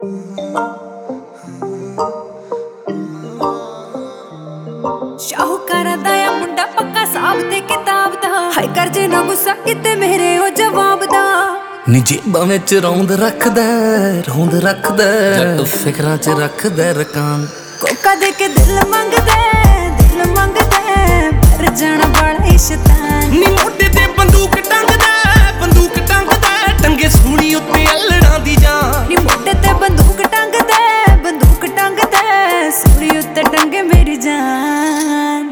शाहूकारा दा या मुंडा पक्का साहब ते किताब दा हाय कर जे ना गुस्सा किते मेरे ओ जवाब दा नी जेबां विच रौंद रखदा जट फिकरां च रखदा रकान कोका दे के दिल मंगदा पर जाना बड़ा शैतान नी मोढे ते बंदूक टंगदा टंगे सूली उत्ते अल्लड़ां दी जान नी मोढे ते बंदूक टंगदा सूली उत्ते टंगे मेरी जान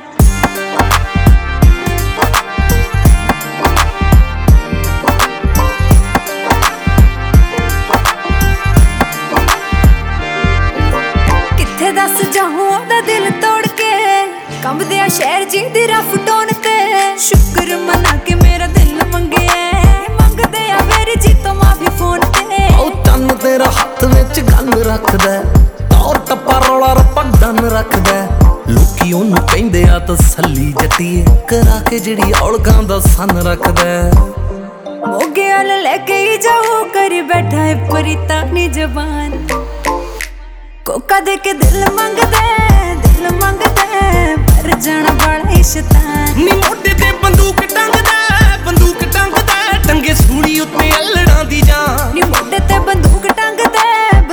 किथे दस जाऊं ओदा दिल तोड़ के कंबदे शहर जी दी रफ टोन ते शुक्र मना के मेरा दिल मंगे मंगदे आ मेरी जी तो माफी फोन ते ओ चन्न तेरा हत्थ विच गन रखदा और टप्पा रौला रप्पा डन रखदा लोकी ओनू कहंदे आ तसल्ली जट्टीए करा के जिहड़ी औलगां दा सन रखदा मोगे वाल लेके ही जाओ कर बैठा है परितानी जबान कोका दे के दिल मंगदा पर जाना बड़ा शैतान नी मोढे ते बंदूक टंगदा टंगे सूली उत्ते अल्लड़ां दी जान नी मोढे ते बंदूक टंगदा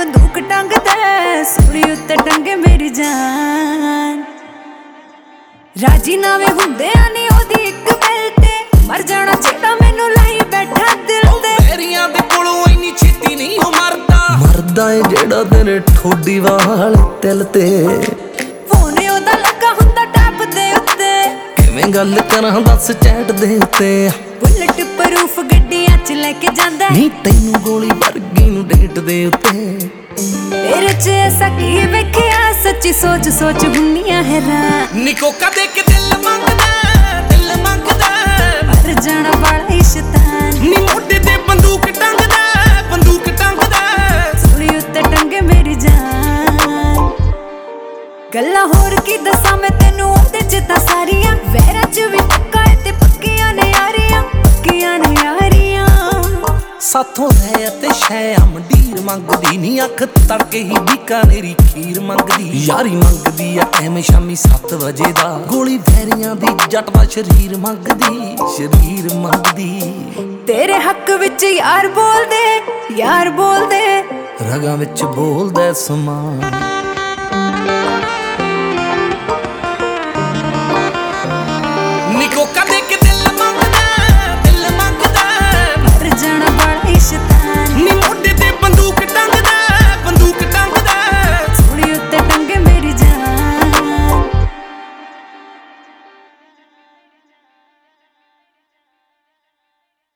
सूली उत्ते टंगे मेरी जान राजी नावे हुंदे आने ओदी इक गल ते मर जाना जेड़ा मैनू लाई बैठा दिल ते तेरियां दे कोलों इन्नी छेती नहीं ओ मरदा ए जेड़ा तेरे ठोडी वाल दिल ते फोन ओदा लगा हुंदा टैप दे उत्ते किवें गल करां दस चैट दे उत्ते बुलेट प्रूफ गड्डियां च लेके जांदा नी तैनू गोली वर्गी नू डेट दे उत्ते तेरे च ऐसा की वेखिया सच्ची सोच हुन्नियां हैरान नी कोका दे के दिल मंगदा पर जाना बड़ा शैतान नी मोढे ते बंदूक टंगदा सूली उत्ते टंगे मेरी जान गल्लां होर की दसां मैं तेनू ओदे च तां सारियां वैरां च भी पक्का ऐ ते पक्कियां ने यारियां साथों है ते शै मंडीर मंगदी नी अख तड़के ही बीकानेरी खीर मंगदी यारी मंगदी आ टाइम शामी 7 वजे दा गोली वैरियां दी जट दा शरीर मंगदी तेरे हक विच यार बोल दे रगां विच बोलदा समान